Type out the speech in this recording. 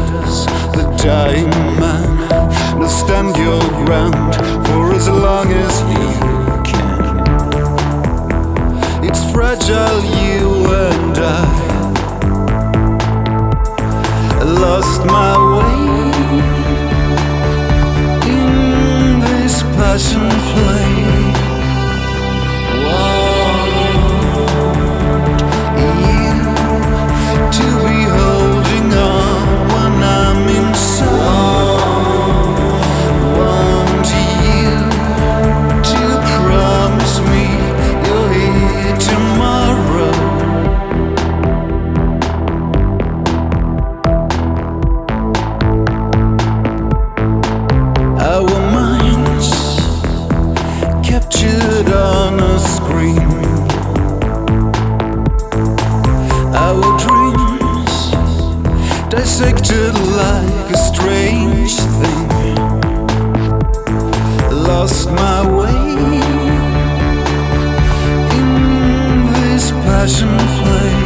as the dying man. Now stand your ground for as long as you can. It's fragile, you and I lost my way in this passion play. Captured on a screen, our dreams dissected like a strange thing. Lost my way in this passion play.